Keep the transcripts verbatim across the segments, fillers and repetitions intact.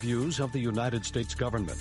Views of the United States government.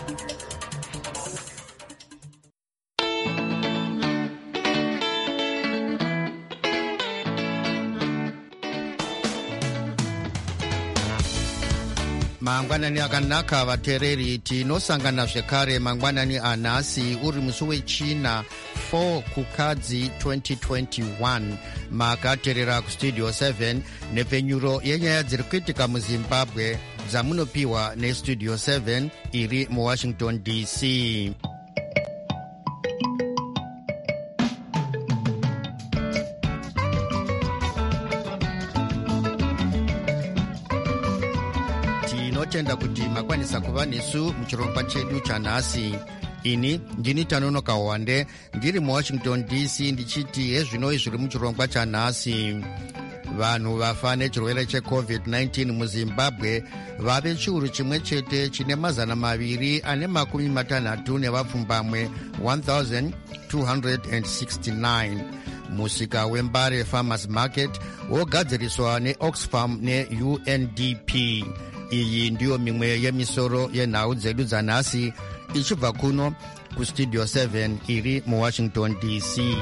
Mangwanani akanaka vatereri tinosangana zvekare mangwanani anhasi uri musi wechina four kukadzi twenty twenty-one makaterera kustudio seven nepfenyuro yenyaya dziri kuitika muzimbabwe dzamunopiwa nestudio seven iri muwashington D C. Tinotenda kuti makwanisa kuva nesu muchirongwa chedu chanhasi. Ini ndini Tanonoka Wande ndiri muwashington D C ndichiti hezvinoi zviri muchirongwa chanhasi. Vanhu vafa nechirwere checovid nineteen muzimbabwe vave chiuru chimwe chete chine mazana maviri ane makumi matanhatu nevapfumbamwe one thousand two hundred sixty-nine. Musika wembare farmers market wogadziriswa neoxfam ne-U N D P. Iyi ndiyo mimwe yemisoro yenhau dzedu dzanhasi ichibva kuno kustudio seven iri muwashington D C.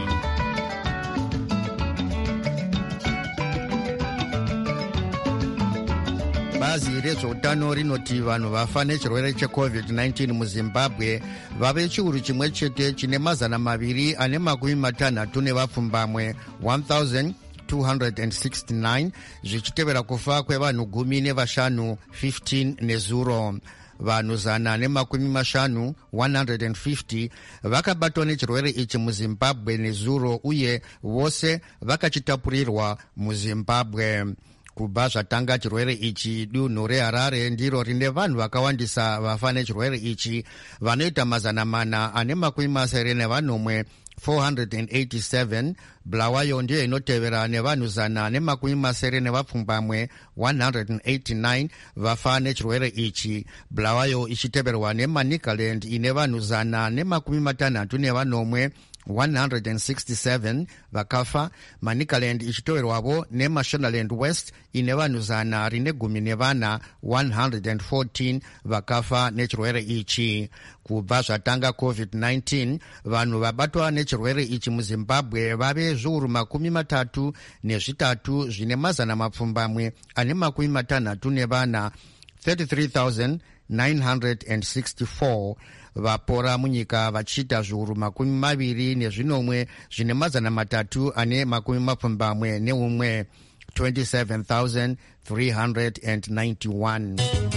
Bazi rezveutano rinoti vanhu vafa nechirwere checovid nineteen muzimbabwe vave chiuru chimwe chete chine mazana maviri ane makumi matanhatu nevapfumbamwe one thousand two hundred sixty-nine zvichitevera kufa kwevanhu gumi nevashanu fifteen nezuro. Vanhu zana nemakumi mashanu one hundred fifty vakabatwa nechirwere ichi muzimbabwe nezuro uye vose vakachitapurirwa muzimbabwe. Kubva zvatanga chirwere ichi, dunhu reHarare ndiro rine vanhu vakawandisa vafa nechirwere ichi vanoita mazana mana ane makumi masere nevanomwe four hundred eighty-seven. Bulawayo ndiyo inotevera nevanhu zana nemakumi masere nevapfumbamwe one hundred eighty-nine vafa nechirwere ichi. Bulawayo ichiteverwa neManicaland ine vanhu zana nemakumi matanhatu nevanomwe one hundred sixty-seven vakafa. Manicaland ichitoverwavo neMashonaland West ine vanhu zana rine gumi nevana one hundred fourteen vakafa nechirwere ichi. Kubva zvatanga covid nineteen vanhu vabatwa nechirwere ichi muzimbabwe vave zviuru makumi matatu nezvitatu zvine mazana mapfumbamwe ane makumi matanhatu nevana thirty-three thousand nine hundred sixty-four. Vapora munyika vachiita zviuru makumi maviri nezvinomwe zvine mazana matatu ane makumi mapfumbamwe neumwe twenty-seven thousand three hundred ninety-one.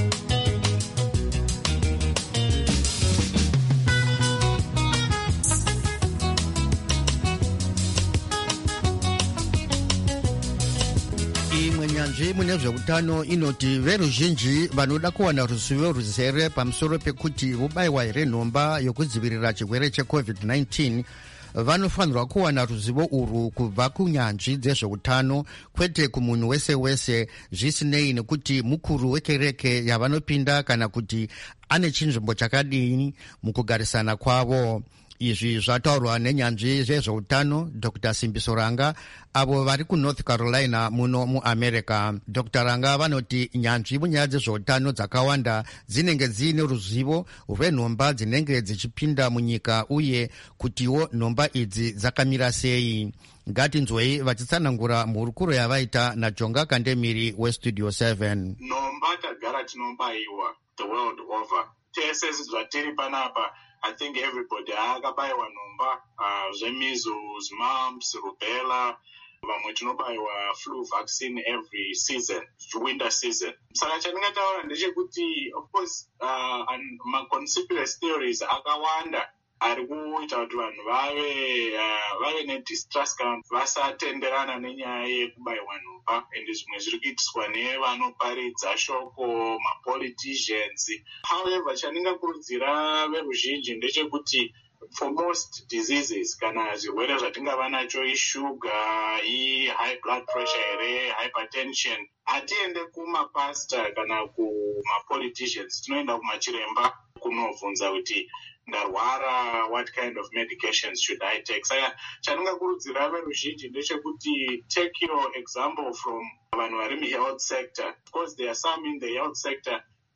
Nyanzvi mune zveutano inoti veruzhinji vanoda kuwana ruzivo ruzere pamusoro pekuti vobayiwa here nhomba yokudzivirira chirwere checovid nineteen vanofanirwa kuwana ruzivo urwu kubva kunyanzvi dzezveutano kwete kumunhu wese wese, zvisinei nekuti mukuru wekereke yavanopinda kana kuti ane chinzvimbo chakadini mukugarisana kwavo. Izvi zvataurwa nenyanzvi zvezveutano Doctor Simbiso Ranga avo vari kuNorth Carolina muno muAmerica. Doctor Ranga vanoti nyanzvi munyaya dzezveutano dzakawanda dzinenge dziine ruzivo rwenhomba dzinenge dzichipinda munyika uye kutiwo nhomba idzi dzakamira sei. Ngatinzwei vachitsanangura mhurukuro yavaita naJonga Kandemiri westudio seven. Nhomba tagara tinobayiwa the world over. Tese zvatiri panapa I think everybody akabayiwa nhomba uh, zvemeasles, mumps, rubella, vamwe tinobayiwa flu vaccine every season, winter season. Saka chandingataura ndechekuti of course uh, ma-conspiracy theories akawanda ari kuita kuti vanhu vave uh, vave nedistrust kana vasatenderana nenyaya yekubayiwa nhomba, ende zvimwe zviri kuitiswa nevanoparidza shoko, mapoliticians. However, chandingakurudzira veruzhinji ndechekuti for most diseases kana zvirwere zvatingava nacho ishuga, i-high blood pressure here, hypertension, hatiende kumapasta kana kumapoliticians, tinoenda kumachiremba kunobvunza kuti ndarwara, what kind of medications should I take? Saka chandingakurudzira veruzhinji ndechekuti take your example from vanhu vari muhealth sector. Of course there are some in the health sector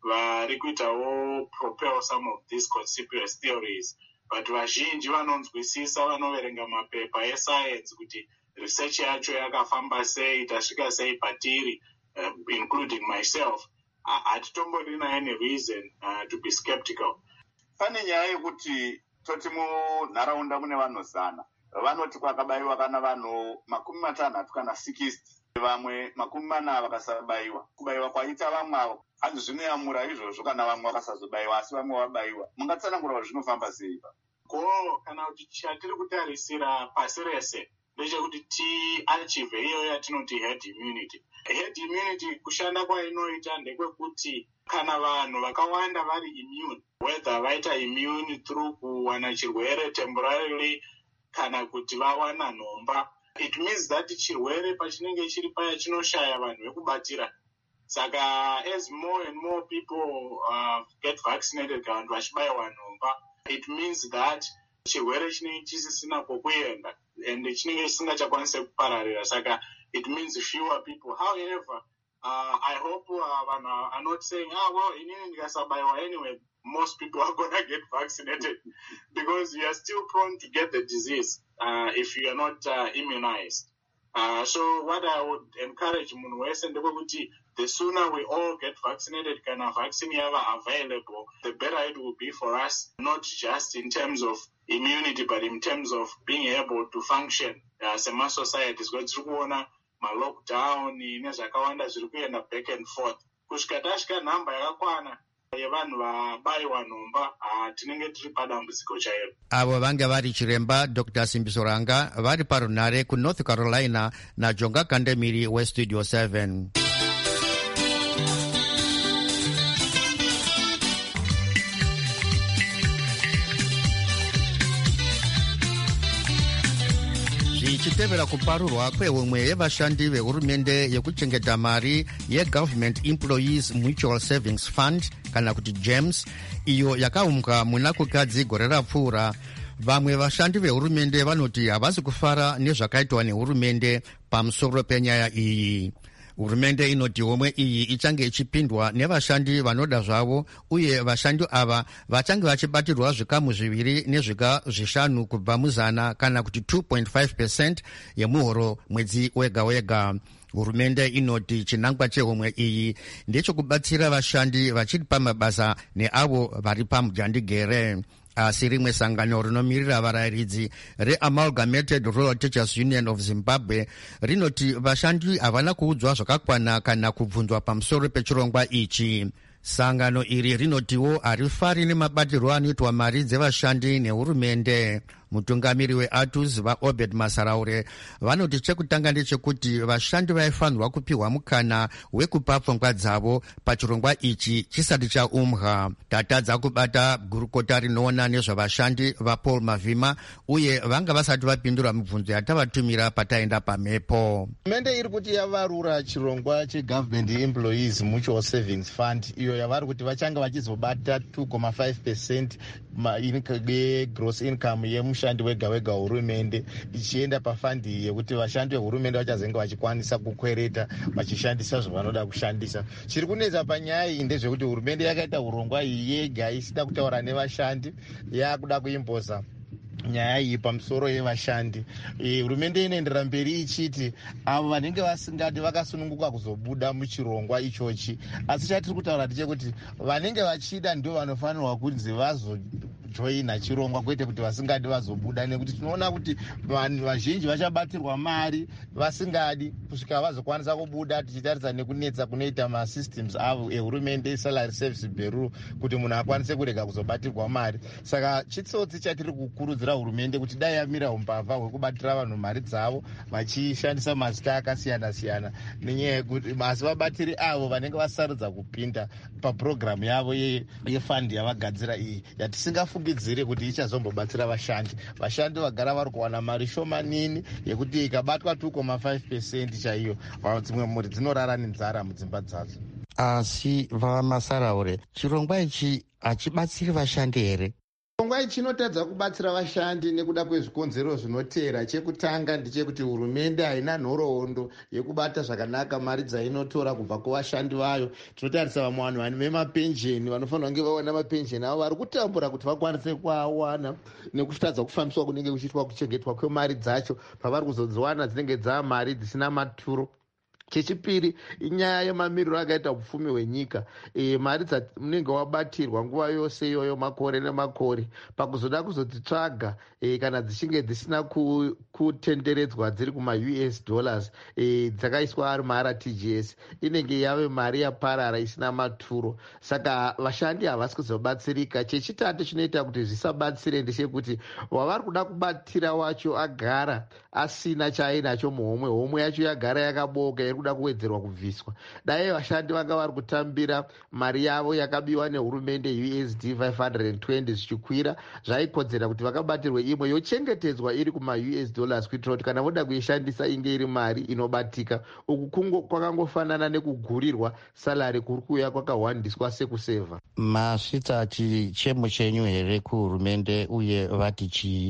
vari kuitawo propel some of these conspiracy theories, but vazhinji vanonzwisisa vanoverenga mapepa escience kuti research yacho yakafamba sei, tasvika sei patiri, uh, including myself. Hatitomborina any reason uh, to be skeptical. Pane nyaya yekuti toti munharaunda mune vanhu zana, vanoti kwakabayiwa kana vanhu makumi matanhatu kana sixty, vamwe makumi mana vakasabayiwa. Kubayiwa kwaita vamwe avo hanzi zvinoyamura izvozvo kana vamwe vakasazobayiwa asi vamwe vabayiwa. Mungatsanangura kuti zvinofamba sei? Ko kana kuti chatiri kutarisira pasi rese ndechekuti tiachieve iyo yatinoti herd immunity. Herd immunity kushanda kwainoita ndekwekuti kana vanhu vakawanda vari immune, whether vaita immune through kuwana chirwere temporarily kana kuti vawana nhomba, it means that chirwere pachinenge chiri paya chinoshaya vanhu vekubatira. Saka as more and more people uh, get vaccinated kana vanhu vachibayiwa nhomba, it means that chirwere chinenge chisisina kwekuenda and chinenge chisingachakwanise kupararira. Saka it means fewer people. However, uh, I hope uh, vanhu are not saying, ah, well, inini ndikasabayiwa anyway, most people are going to get vaccinated because you are still prone to get the disease uh, if you are not uh, immunized. Uh, so what I would encourage munhu wese ndekuti the sooner we all get vaccinated, kana vaccine yava available, the better it will be for us, not just in terms of immunity, but in terms of being able to function as a society. Tiri kuona ma-lockdown nezvakawanda zviri kuenda back and forth. Kusvika tasvika nhamba yakakwana yevanhu vabayiwa nhomba, tinenge tiri padambudziko chairo. Avo vange vari chiremba Doctor Simbiso Ranga vari parunare kuNorth Carolina naJonga Kandemiri weStudio seven. Ichitevera kuparurwa kwehumwe yevashandi vehurumende yekuchengeta mari yeGovernment Employees Mutual Savings Fund kana kuti GEMS, iyo yakaumwa muna kukadzi gore rapfuura, vamwe vashandi vehurumende vanoti havasi kufara nezvakaitwa nehurumende pamusoro penyaya iyi. Hurumende inoti homwe iyi ichange ichipindwa nevashandi vanoda zvavo, uye vashandi ava vachange vachibatirwa zvikamu zviviri nezvika zvishanu kubva muzana kana kuti two point five percent yemuhoro mwedzi wega wega. Hurumende inoti chinangwa chehomwe iyi ndechekubatsira vashandi vachiri pamabasa neavo vari pamujandigere. Asi rimwe sangano rinomirira varayiridzi reAmalgamated Rural Teachers Union of Zimbabwe rinoti vashandi havana kuudzwa zvakakwana kana kubvunzwa pamusoro pechirongwa ichi. Sangano iri rinotiwo harifari nemabatirwo anoitwa mari dzevashandi nehurumende. Mutungamiri weATUS vaObed Masaraure vanoti chekutanga ndechekuti vashandi vaifanirwa kupiwa mukana wekupa pfungwa dzavo pachirongwa ichi chisati chaumwa. Tatadza kubata gurukota rinoona nezvavashandi vaPaul Mavhima, uye vanga vasati vapindura mibvunzo yatavatumira pataenda pamhepo. Hurumende iri kuti yavarura chirongwa cheGovernment Employees Mutual Savings Fund, iyo yavari kuti vachanga vachizobata two point five percent gross income yemushandi wega wega hurumende ichienda pafandi yekuti vashandi vehurumende vachazenge vachikwanisa kukwereta vachishandisa zvavanoda kushandisa. Chiri kunetsa panyaya iyi ndezvekuti hurumende yakaita urongwa iyi yega isida kutaura nevashandi, yakuda kuimboza nyaya iyi pamusoro yevashandi. Hurumende inoendera mberi ichiti avo vanenge vasingati vakasununguka kuzobuda muchirongwa ichochi, asi chatiri kutaura ndechekuti vanenge vachida ndio vanofanirwa kunzi vazo joina chirongwa, kwete kuti vasingadi vazobuda, nekuti tinoona kuti vanhu vazhinji vachabatirwa mari vasingadi kusvika vazokwanisa kubuda, tichitarisa nekunetsa kunoita masystems avo ehurumende, salary service bureau, kuti munhu akwanise kurega kuzobatirwa mari. Saka chitsotsi chatiri kukurudzira hurumende kuti dai yamira umbavha hwekubatira vanhu mari dzavo vachishandisa mazita akasiyana siyana, nenyaya yekuti asi vabatiri avo vanenge vasarudza kupinda papurogiramu yavo yefandi yavagadzira iyi yatisingafungidzire kuti ichazombobatsira vashandi. Vashandi vagara vari kuwana mari shomanini yekuti ikabatwa two point five percent chaiyo, dzimwe mhuri dzinorara nenzara mudzimba dzadzo. Asi vaMasaraure, chirongwa ichi hachibatsiri vashandi here? chirongwa ichi chinotadza kubatsira vashandi nekuda kwezvikonzero zvinotera. Chekutanga ndechekuti hurumende haina nhoroondo yekubata zvakanaka mari dzainotora kubva kuvashandi vayo. Tinotarisa vamwe vanhu vane vemapensheni vanofanira kunge vawana mapensheni avo vari kutambura kuti vakwanise kuawana nekutadza kufambiswa kunenge kuchiitwa kuchengetwa kwemari dzacho pavari kuzodziwana dzinenge dzaa mari dzisina maturo. Chechipiri inyaya yemamiriro akaita upfumi hwenyika. E, mari dzamunenge wabatirwa nguva yose iyoyo makore nemakore pakuzoda kuzodzitsvaga e, kana dzichinge dzisina ku, kutenderedzwa dziri kuma-U S dollars e, dzakaiswa ari ma-R T G S inenge yave mari yaparara isina maturo. Saka vashandi havasi kuzobatsirika. Chechitatu chinoita kuti zvisabatsire ndechekuti wavari kuda kubatira wacho agara asina chaainacho muhomwe. Homwe yacho yagara yakaboka kuda kuwedzerwa kubviswa. Dai vashandi vanga vari kutambira mari yavo yakabiwa nehurumende U S D five hundred twenty zvichikwira zvaikodzera kuti vakabatirwe imwe yochengetedzwa iri kuma-U S dollars kuitira kuti kana voda kuishandisa inge iri mari inobatika. Uku kwakangofanana nekugurirwa salari kuri kuuya kwakahwandiswa sekusevha. Masvitsa chichemo chenyu here kuhurumende uye vati chii?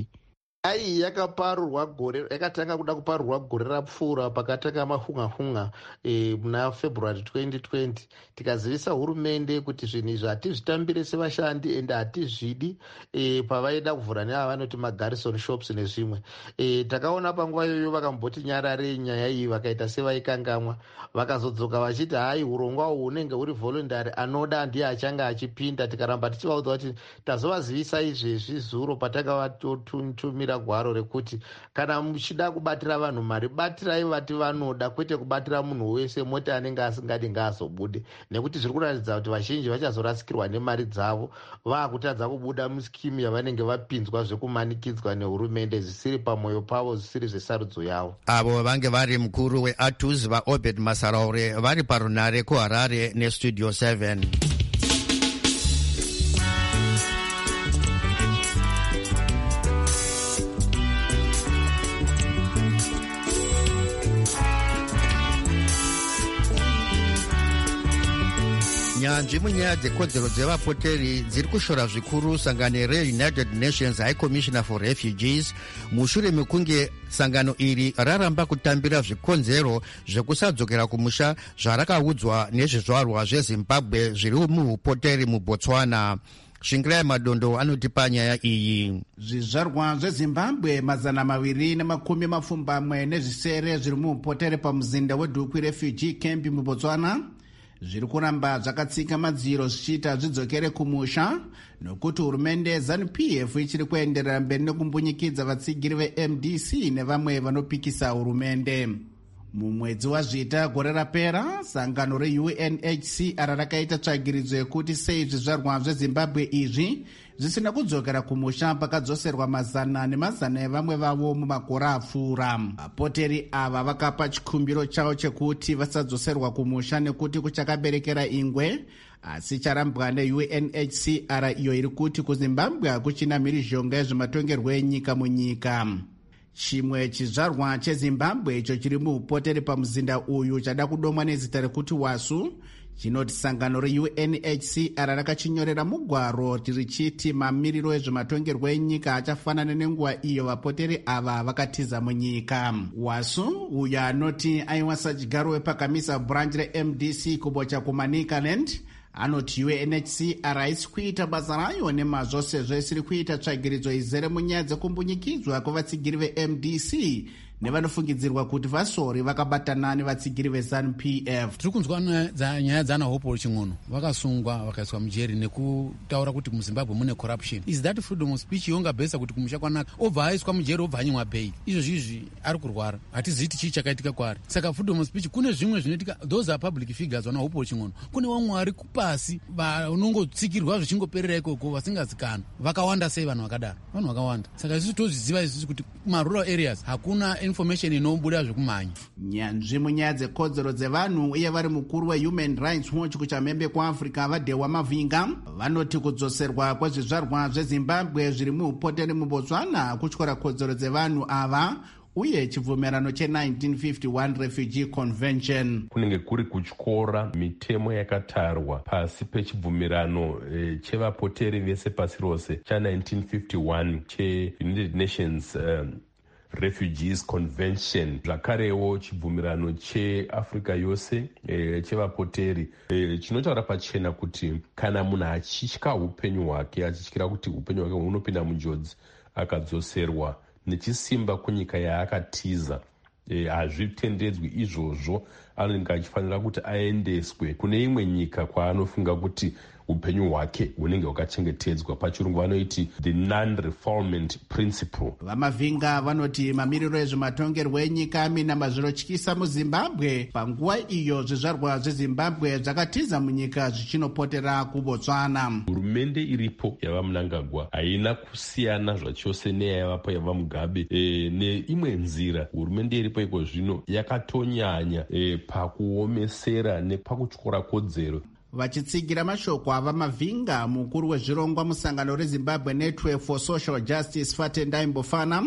Ai yakaparurwa gore yakatanga kuda kuparurwa gore rapfuura pakatanga mahunga-hunga e, muna February twenty twenty. Tikazivisa hurumende kuti zvinhu izvi hatizvitambire sevashandi ende hatizvidi e, pavaida kuvhura neava vanoti magarrison shops nezvimwe. E, takaona panguva iyoyo vakamboti nyarare nyaya iyi vakaita sevaikangamwa vakazodzoka vachiti hai urongwa uhu unenge uri voluntary anoda ndiye achanga achipinda. Tikaramba tichivaudza kuti tazovazivisa izvezvi zuro patakavatotumira gwaro rekuti kana muchida kubatira vanhu mari batirai vati vanoda kwete kubatira munhu wese moti anenge asingadi ngaazobude nekuti zviri kuratidza kuti vazhinji vachazorasikirwa nemari dzavo vaakutadza kubuda muskimu yavanenge vapinzwa zvekumanikidzwa nehurumende zvisiri pamwoyo pavo zvisiri zvesarudzo yavo. Avo vange vari mukuru weATUZ vaObed Masaraure vari parunare kuHarare nestudio seven. nyanzvi munyaya dzekodzero dzevapoteri dziri kushora zvikuru sangano reUnited Nations High Commissioner for Refugees mushure mekunge sangano iri raramba kutambira zvikonzero zvekusadzokera kumusha zvarakaudzwa nezvizvarwa zveZimbabwe zviri muupoteri muBotswana. Shingirai Madondo anotipa nyaya iyi. Zvizvarwa zveZimbabwe mazana maviri nemakumi mapfumbamwe nezvisere zviri muupoteri pamuzinda weDukwi Refugee Camp muBotswana zviri kuramba zvakatsika madziro zvichiita zvidzokere kumusha nokuti hurumende ZANU P F ichiri kuenderera mberi nekumbunyikidza vatsigiri veM D C nevamwe vanopikisa hurumende. Mumwedzi wazvita gore rapera sangano reU N H C R rakaita tsvagiridzo yekuti sei zvizvarwa zveZimbabwe izvi zvisina kudzokera kumusha pakadzoserwa mazana nemazana evamwe vavo mumakore apfuura. Vapoteri ava vakapa chikumbiro chavo chekuti vasadzoserwa kumusha nekuti kuchakaberekera ingwe, asi charambwa neU N H C R iyo iri kuti kuZimbabwe hakuchina mhirizhonga yezvematongerwo enyika munyika. Chimwe chizvarwa cheZimbabwe icho chiri muupoteri pamuzinda uyu chada kudomwa nezita rekuti WASU chinoti sangano reU N H C R rakachinyorera mugwaro richiti mamiriro ezvematongerwo enyika achafanana nenguva iyo vapoteri ava vakatiza munyika. WASU uyo anoti aiwasa chigaro wepakamisa branch reM D C kubocha kuManicaland anoti U N H C R haisi kuita basa rayo nemazvo sezvo isiri kuita tsvagiridzo izere munyaya dzekumbunyikidzwa kwevatsigiri veM D C nevanofungidzirwa kuti vasori vakabatana nevatsigiri veZANU P F. Tiri kunzwa nyaya dzana Hope Ching'ono vakasungwa vakaiswa mujeri nekutaura kuti muZimbabwe mune corruption. Is that freedom of speech yonga besa kuti kumusha kwanaka obva aiswa mujeri obva anyimwa bail? Izvozvi izvi ari kurwara hatiziti chii chakaitika kwaari. Saka freedom of speech kune zvimwe zvinoitika, those are public figures wana Hope Ching'ono. Kune vamwe vari kupasi vanongotsikirwa zvichingoperera ikoko vasingazikanwa. Vakawanda sei vanhu vakadaro? Vanhu vakawanda. Saka isusu tozviziva isusu kuti kumarural areas hakuna information inobuda zvekumhanya. Nyanzvi munyaya dzekodzero dzevanhu uye vari mukuru weHuman Rights Watch kuchamhembe kuAfrica vaDewa Mavinga vanoti kudzoserwa kwezvizvarwa zveZimbabwe zviri muupoteri muBotswana kutyora kodzero dzevanhu ava uye chibvumirano che-nineteen fifty-one Refugee Convention. Kunenge kuri kutyora mitemo yakatarwa pasi pechibvumirano eh, chevapoteri vese pasi rose cha-nineteen fifty-one che-United Nations um, Refugees Convention, zvakarewo chibvumirano cheAfrica yose e, chevapoteri e, chinotaura pachena kuti kana munhu achitya upenyu hwake, achityira kuti upenyu hwake hunopinda munjodzi, akadzoserwa nechisimba kunyika yaakatiza, hazvitendedzwi e, izvozvo, anenge achifanira kuti aendeswe kune imwe nyika kwaanofunga kuti upenyu hwake hunenge hwakachengetedzwa. Pachirungu vanoiti the non-refoulement principle. Vamavhinga vanoti mamiriro ezvematongerwo enyika aminama zvinotyisa muZimbabwe panguva iyo zvizvarwa zveZimbabwe zvakatiza munyika zvichinopotera kuBotswana. Hurumende iripo yava Mnangagwa haina kusiyana zvachose neyavapo yava Mugabe. E, neimwe nzira hurumende iripo iko zvino yakatonyanya e, pakuomesera nepakutyora kodzero. Vachitsigira mashoko ava Mavhinga, mukuru wezvirongwa musangano reZimbabwe Network for Social Justice Fatendai Mbofana,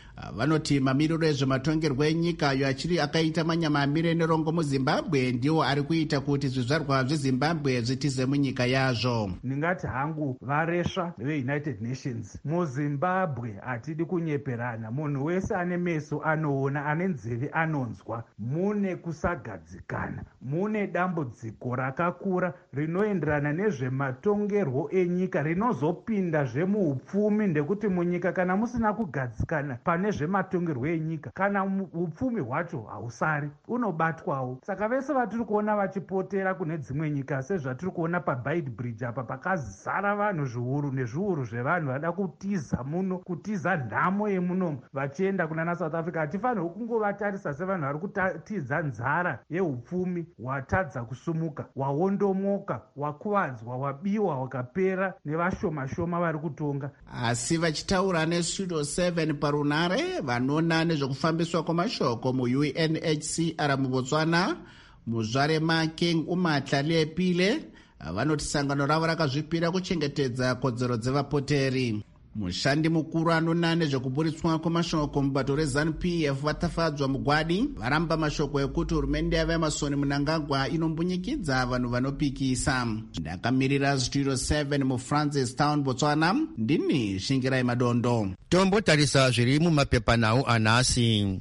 vanoti mamiriro ezvematongerwo enyika ayo achiri akaita manyama amire nerongo muZimbabwe ndiwo ari kuita kuti zvizvarwa zveZimbabwe zvitize munyika yazvo. Ndingati hangu varesva veUnited Nations muZimbabwe hatidi kunyeperana. Munhu wese ane meso anoona, ane nzeve anonzwa. Mune kusagadzikana, mune dambudziko rakakura rinoenderana nezvematongerwo enyika rinozopinda zvemuupfumi, ndekuti munyika kana musina kugadzikana pane nezvematongerwo enyika, kana upfumi hwacho hausari, unobatwawo. Saka vese vatiri kuona vachipotera kune dzimwe nyika sezvatiri kuona paBide Bridge apa pakazara vanhu zviuru nezviuru zvevanhu vada kutiza muno, kutiza nhamo yemuno vachienda kunana South Africa. Hatifanirwi kungovatarisa sevanhu vari kutidza nzara yeupfumi hwatadza kusumuka, hwaondomoka, hwakuvadzwa, hwabiwa, hwakapera nevashoma-shoma vari kutonga. Asi vachitaura neStudio seven parunare vanoona nezvekufambiswa kwamashoko mu-U N H C R muBotswana, muzvare Makeng Umatla Lepile, vanoti sangano ravo rakazvipira kuchengetedza kodzero dzevapoteri. Mushandi mukuru anoona nezvekuburitswa kwamashoko mubato reZANU P F vatafadzwa mugwadi varamba mashoko ekuti hurumende yavemasoni Mnangagwa inombunyikidza vanhu vanopikisa. Ndakamirira Studio seven muFrancis Town, Botswana, ndini Shingirai Madondo. Tombotarisa zviri mumapepanhau anhasi.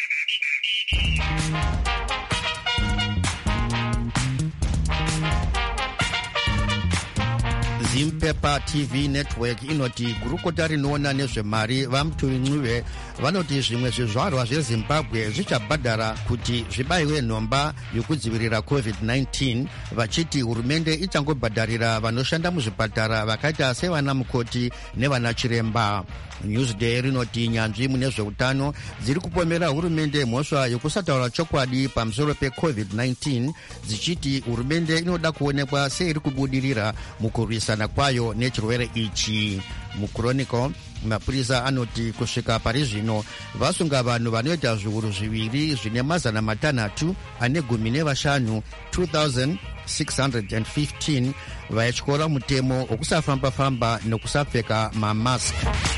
Zimpepa T V Network inoti gurukota rinoona nezvemari vaMutuyincuve vanoti zvimwe zvizvarwa zveZimbabwe zvichabhadhara kuti zvibayiwe nhomba yokudzivirira covid nineteen, vachiti hurumende ichangobhadharira vanoshanda muzvipatara vakaita sevana mukoti nevana chiremba. Newsday rinoti nyanzvi mune zveutano dziri kupomera hurumende mhosva yokusataura chokwadi pamusoro pecovid nineteen, dzichiti hurumende inoda kuonekwa seiri kubudirira mukurwisana kwayo nechirwere ichi. Muchronicle mapurisa anoti kusvika pari zvino vasunga vanhu vanoita zviuru zviviri zvine mazana matanhatu ane gumi nevashanu two thousand six hundred fifteen vayatyora mutemo wokusafamba-famba nokusapfeka mamask.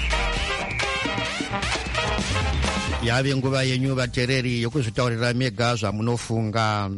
Yave nguva yenyu vateereri yokuzvitaurira mega zvamunofunga.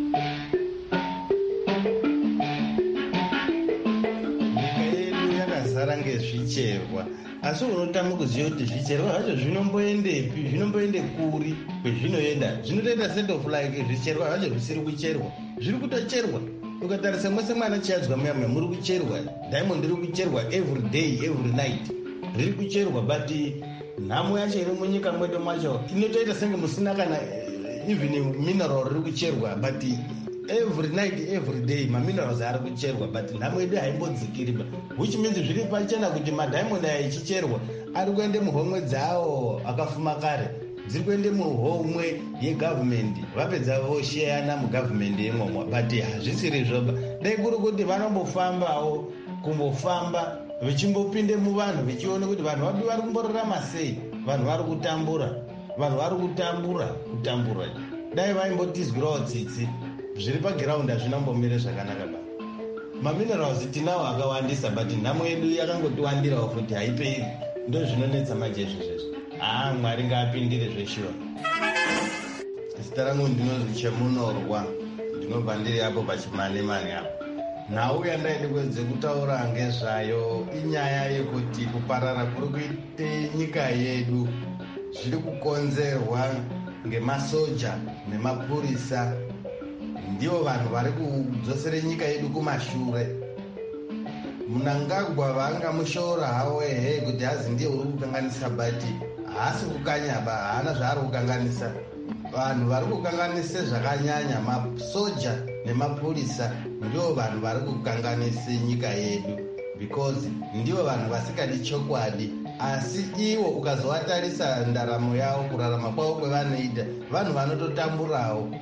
Nyika yedu yakazara ngezvicherwa, asi unotama kuziva kuti zvicherwa zvacho zvinomboendepi, zvinomboende kuri kwezvinoenda. Zvinotoita set of like zvicherwa zvacho zvisiri kucherwa, zviri kutocherwa. Ukatarisa mwese mwana chiyadzwa muyamwe muri kucherwa, Diamond riri kucherwa every day every night, riri kucherwa, but nhamo yacho iri munyika mwedu macho inotoita senge musina kana even mineral riri kucherwa, but every night every day maminerals ari kucherwa, but nhamo yedu haimbodzikiri, which means zviri pachena kuti madiamond aya ichicherwa ari kuende muhomwe dzawo akafuma kare, dziri kuende muhomwe yegovernment, vapedza vosheyana mugovernment yemomo, but hazvisiri zvoba. Dai kuri kuti vanombofambawo kumbofamba vichimbopinde muvanhu vichiona kuti vanhu vadu vari kumborarama sei, vanhu vari kutambura, vanhu vari kutambura kutambura. Dai vaimbotizwirawo tsitsi, zviri pagiraundi hazvinombomire zvakanaka ba. Maminerals tinawo akawandisa, but nhamo yedu yakangotiwandirawo futi haiperi, ndo zvinonetsa majesu zvezvo. haa mwari ngaapindire zveshuwa. Zita rangu ndinonzi Chemunorwa, ndinobva ndiri apo pachimane-mane apo. Nhau yandaide kuedze kutaura ngezvayo inyaya yekuti kuparara kuri kuite nyika yedu zviri kukonzerwa ngemasoja nemapurisa. Ndivo vanhu vari kudzosere nyika yedu kumashure. Mnangagwa vangamushora hawo ehe kuti hazi ndiye uri kukanganisa, bati haasi kukanyaba, haana zvaari kukanganisa. Vanhu vari kukanganise zvakanyanya, masoja nemapurisa ndivo vanhu vari kukanganise nyika yedu, because ndivo vanhu vasikadi chokwadi. Asi ivo ukazovatarisa ndaramo yavo, kurarama kwavo kwevanoita, vanhu vanototamburawo.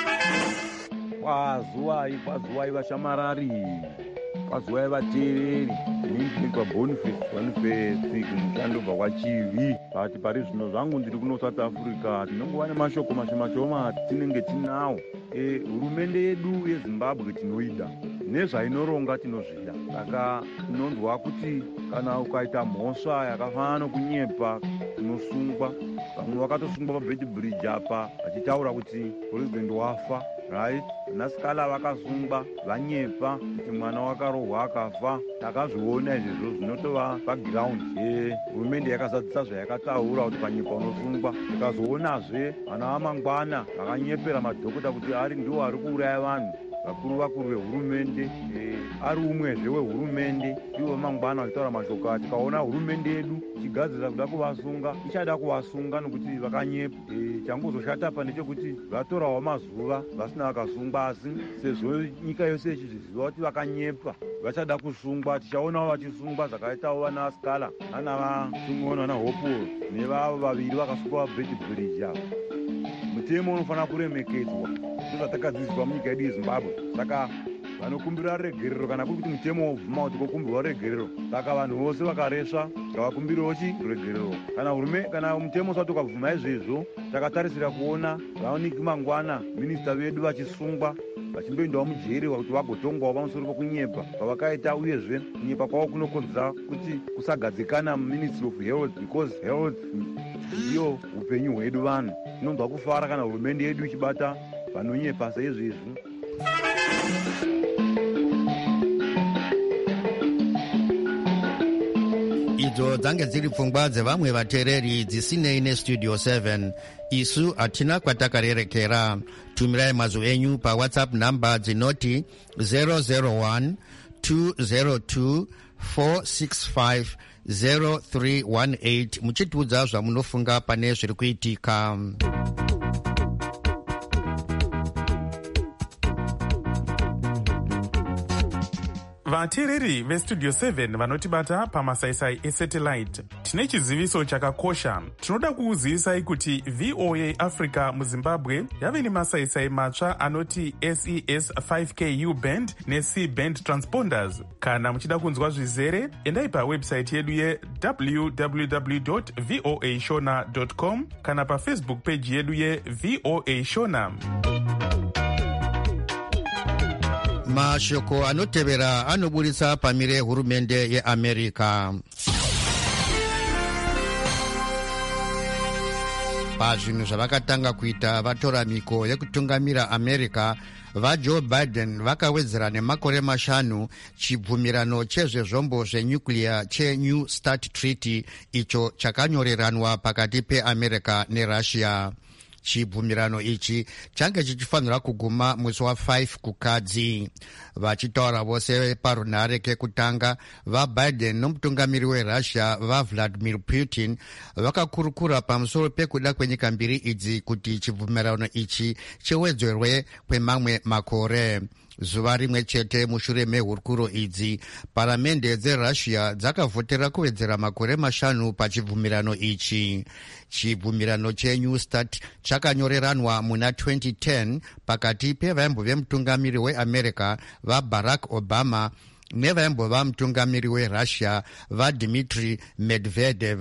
Kwazuwai kwazuwai vashamarari, kwazuwai vateereri, inini ndinoitwa Boniface Boniface kumushando ubva kwachivi. Bati pari zvino zvangu ndiri kuno South Africa tinongova nemashoko mashoma tinenge tinawo. E, hurumende yedu yeZimbabwe tinoida, nezvainoronga tinozvida. Saka tinonzwa kuti kana ukaita mhosva yakafanana nokunyepa unosungwa. Vamwe vakatosungwa paBed Bridge apa vachitaura kuti president wafa. Right, nasikala vakasungwa vanyepa kuti mwana wakarohwa akafa. Takazviona izvozvo zvinotova background yehurumende yakazadzisa zvayakataura kuti panyika unosungwa. Tikazoonazve vana vamangwana vakanyepera madhokota kuti ari ndiwo ari kuuraya vanhu, vakuru vakuru vehurumende, ari umwezve wehurumende ivo mangwana vachitaura mashoko ati tikaona hurumende yedu ichigadzirira kuda kuvasunga ichada kuvasunga nokuti vakanyepa. Changozoshata pa ndechekuti vatorawo mazuva vasina vakasungwa, asi sezvo nyika yose ichizviziva kuti vakanyepa vachada kusungwa, tichaonawo vachisungwa zvakaitawo vana Skala nana vatumona naHopo nevavo vaviri vakasungwa paBed Bridge avo. Mutemo unofanira kuremekedzwa sezvatakadzidziswa munyika yedu yeZimbabwe. Saka vanokumbira regerero, kana kuri kuti mutemo wobvuma kuti kokumbirwa regerero, saka vanhu vose vakaresva ngavakumbirewo chi regerero. Kana hurume kana mutemo usati ukabvuma izvezvo, takatarisira kuona vaoniki mangwana minista vedu vachisungwa vachimboendawo mujeri kuti vagotongwawo pamusoro pokunyepa kwavakaita, uyezve kunyepa kwavo kunokonzera kuti kusagadzikana muministry of health, because health ndiyo upenyu hwedu vanhu. Tinonzwa kufara kana hurumende yedu ichibata vanonyepa saizvezvi. idzo dzange dziri pfungwa dzevamwe vateereri dzisinei nestudio seven. Isu hatina kwatakarerekera. Tumirai mazwi enyu pawhatsapp namba dzinoti zero zero one two zero two four six five zero three one eight muchitiudza zvamunofunga pane zviri kuitika. vateereri vestudio seven vanotibata pamasaisai esatellite, tine chiziviso chakakosha. Tinoda kukuzivisai kuti V O A Africa muZimbabwe yave nemasaisai matsva anoti S E S five K U band neC band transponders. Kana muchida kunzwa zvizere, endai pawebsite yedu ye w w w dot voa shona dot com kana pafacebook page yedu ye V O A Shona. Mashoko anotevera anoburitsa pamire hurumende yeAmerica. Pazvinhu zvavakatanga kuita vatora miko yekutungamira America, vaJoe Biden vakawedzera nemakore mashanu chibvumirano chezvezvombo zvenyuclear cheNew START Treaty, icho chakanyoreranwa pakati peAmerica neRussia. Chibvumirano ichi change chichifanira kuguma musi wa5 kukadzi. Vachitaura vose parunhare kekutanga, vaBiden nomutungamiri weRussia vaVladimir Putin vakakurukura pamusoro pekuda kwenyika mbiri idzi kuti chibvumirano ichi chiwedzerwe kwemamwe makore. Zuva rimwe chete mushure mehurukuro idzi, paramende dzeRussia dzakavhotera kuwedzera makore mashanu pachibvumirano ichi. Chibvumirano cheNew START chakanyoreranwa muna twenty ten pakati pevaimbo vemutungamiri weAmerica vaBarack Obama nevaimbova mutungamiri weRussia vaDmitry Medvedev.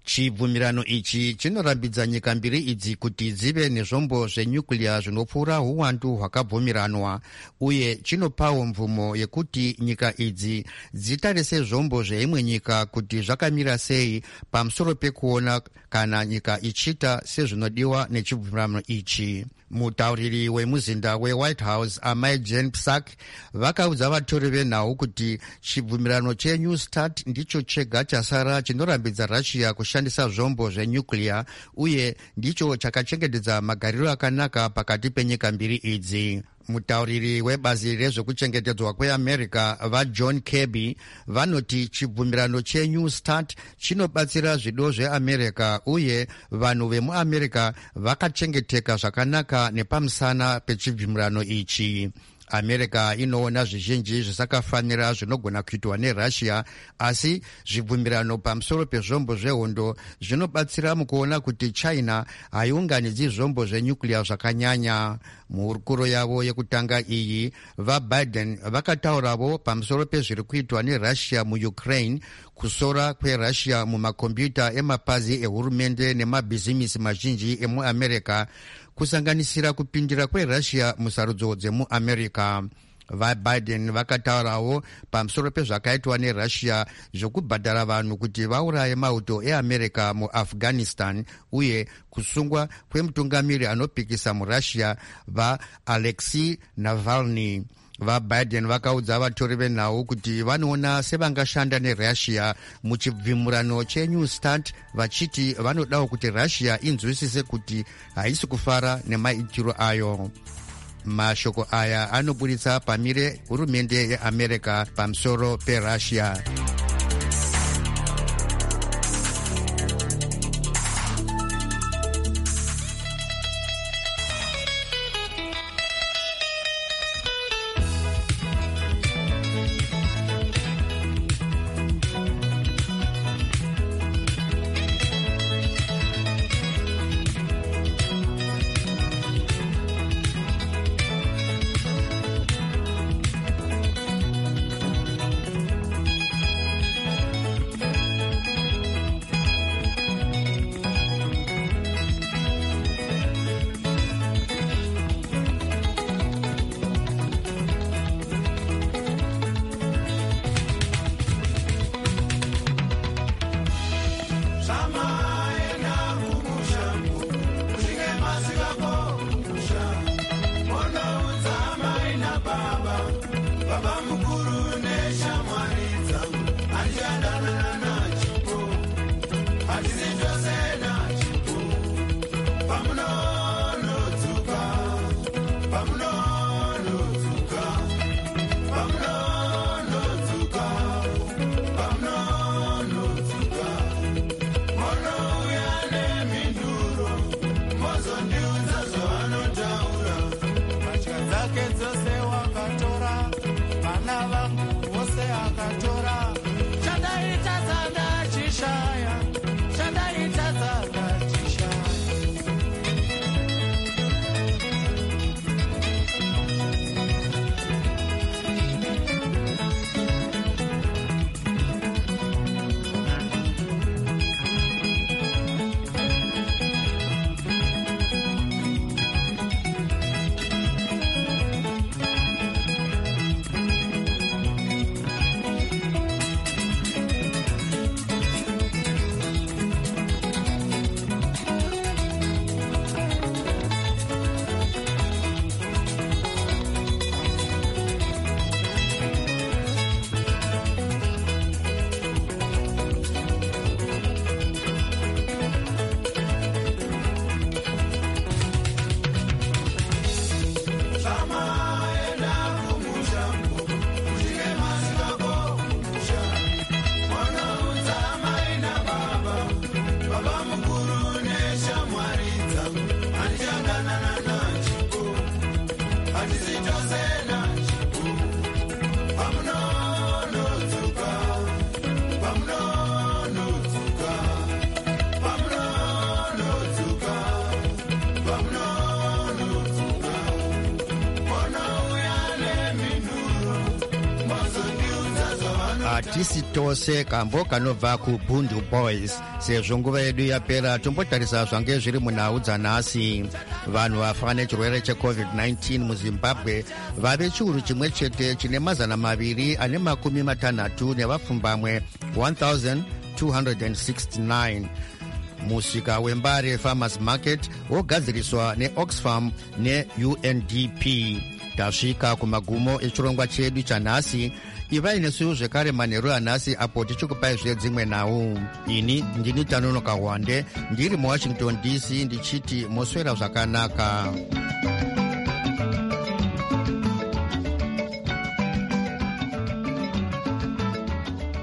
chibvumirano ichi chinorambidza nyika mbiri idzi kuti dzive nezvombo zvenyuclear zvinopfuura uwandu hwakabvumiranwa, uye chinopawo mvumo yekuti nyika idzi dzitarise zvombo zveimwe nyika kuti zvakamira sei pamusoro pekuona kana nyika ichiita sezvinodiwa nechibvumirano ichi. Mutauriri wemuzinda weWhite House Amai Jen Psaki vakaudza vatori venhau kuti chibvumirano cheNew START ndicho chega chasara chinorambidza Russia kushandisa zvombo zvenyuclear, uye ndicho chakachengetedza magariro akanaka pakati penyika mbiri idzi. Mutauriri webazi rezvekuchengetedzwa kweAmerica vaJohn Kirby vanoti chibvumirano cheNew START chinobatsira zvido zveAmerica, uye vanhu vemuAmerica vakachengeteka zvakanaka nepamusana pechibvumirano ichi. America inoona zvizhinji zvisakafanira zvinogona kuitwa neRussia, asi zvibvumirano pamusoro pezvombo zvehondo zvinobatsira mukuona kuti China haiunganidzi zvombo zvenyuclear zvakanyanya. Muhurukuro yavo yekutanga iyi, vaBiden vakataurawo pamusoro pezviri kuitwa neRussia muUkraine, kusora kweRussia mumakombiyuta emapazi ehurumende nemabhizimisi mazhinji emuAmerica, kusanganisira kupindira kweRussia musarudzo dzemuAmerica. VaBiden vakataurawo pamusoro pezvakaitwa neRussia zvokubhadhara vanhu kuti vauraye mauto eAmerica muAfghanistan, uye kusungwa kwemutungamiri anopikisa muRussia vaAlexei Navalny. VaBiden vakaudza vatori venhau kuti vanoona sevangashanda neRussia muchibvumirano cheNew START, vachiti vanodawo kuti Russia inzwisise kuti haisi kufara nemaitiro ayo. Mashoko aya anoburitsa pamire hurumende yeAmerica pamusoro peRussia. hatisi tose kambo kanobva kubundu boys. Sezvo nguva yedu yapera, tombotarisa zvange zviri munhau dzanhasi. Vanhu vafa nechirwere checovid nineteen muzimbabwe vave chiuru chimwe chete chine mazana maviri ane makumi matanhatu nevapfumbamwe one thousand two hundred sixty-nine. Musika wembare farmers market wogadziriswa neoxfam ne-U N D P. Tasvika kumagumo echirongwa chedu chanhasi. Ivai nesuwo zvekare manheru anhasi apo tichikupai zvedzimwe nhau. Ini ndini Tanonoka Hwande ndiri muWashington D C ndichiti moswera zvakanaka.